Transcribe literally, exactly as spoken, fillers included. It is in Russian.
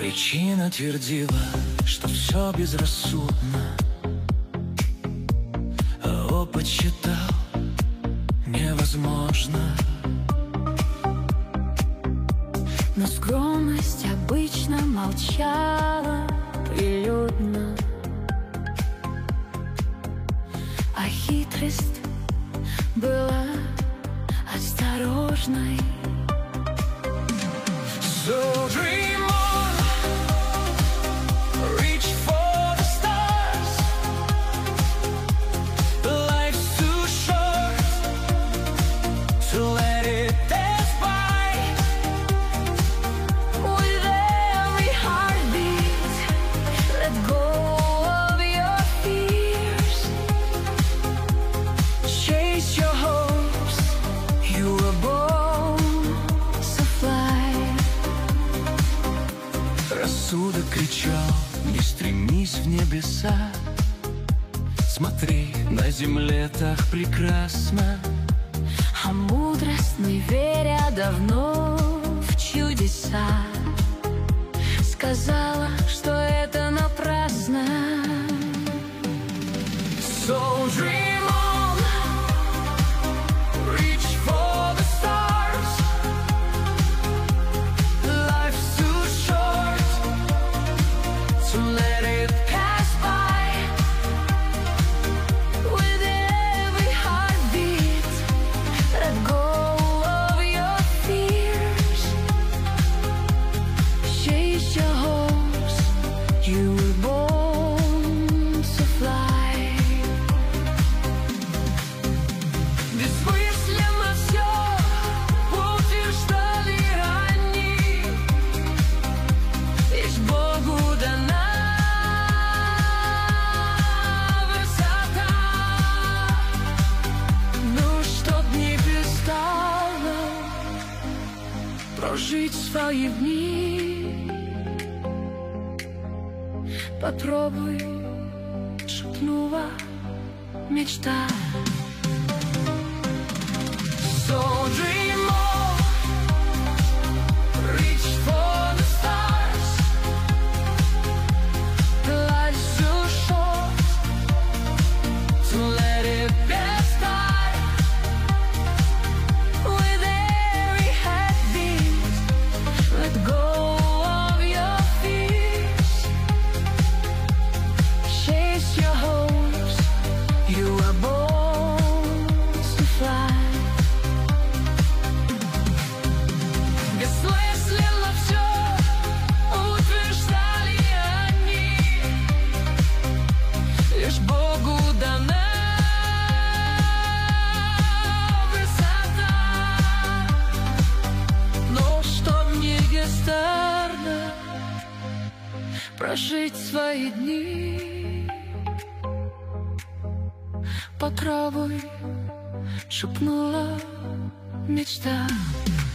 Причина твердила, что все безрассудно, а опыт считал невозможно. Но скромность обычно молчала прилюдно, а хитрость была осторожной. So dream on, reach for the stars. Life's too short to let it pass by. With every heartbeat, let go of your fears. Chase your hopes, you were born So fly. Рассудок кричал: не стремись в небеса, смотри, на земле так прекрасно. А мудрость, не веря давно в чудеса, сказала, что это напрасно. So dream on, reach for the stars. Life's too short to let it pass by. With every heartbeat, let go of your fears. Chase your hopes, you were born to fly. Бессмысленно все утверждали они, лишь Богу дана высота. Ну, чтоб не перестала прожить свои дни, попробуй, шепнула мечта. So dream on, reach for the stars. Life's too short to let it pass by. With every heartbeat, let go of your fears. Chase your hopes, you are born to fly. Бессмысленно все утверждали они, лишь Богу дана высота. Но чтоб не бездарно прожить свои дни, попробуй, шепнула мечта.